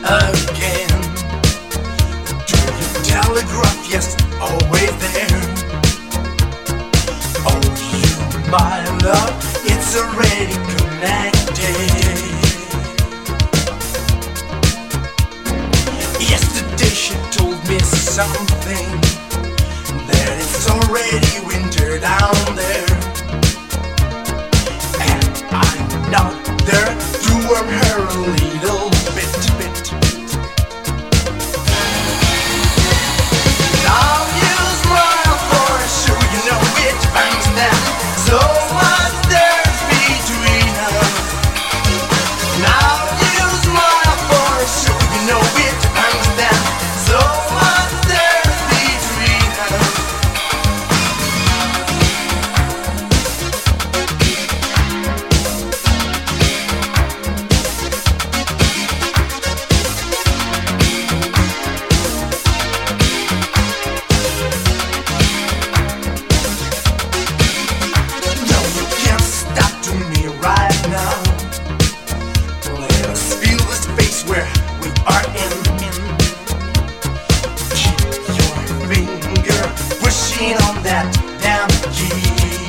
again. Do you telegraph? Yes, always there. Oh, you, my love, it's already connected. Yesterday she told me something, that it's already winter down there, and I'm not there to warm her a little bit. Now you smile for sure, you know it bangs down. So much there's between us. Now you smile for sure, you know it bangs down. So much there's between us. No, you can't stop to me right now. Let us feel the space where we are in. Keep your finger pushing on that damn key.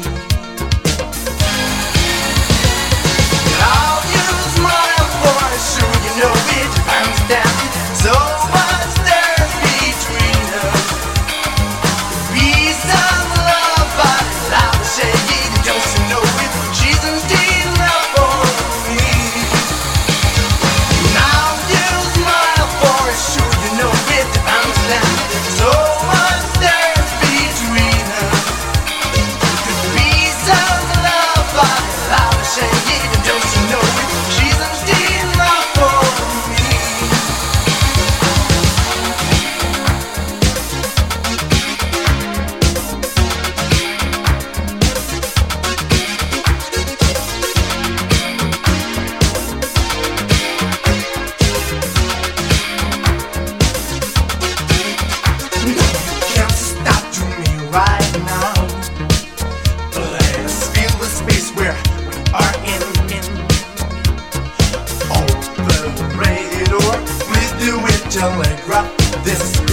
Now you smile for sure, you know it hands down. So much there's between us. Peace and love, but loud shade, don't you know it? She's indeed love for me. Now you smile for sure, you know it hands down. So much there's between us. Peace and love, but loud shade, don't you know it? She's indeed love for me. No, you can't stop to me right now. Let us feel the space where we are in. Operator, please do it, telegraph this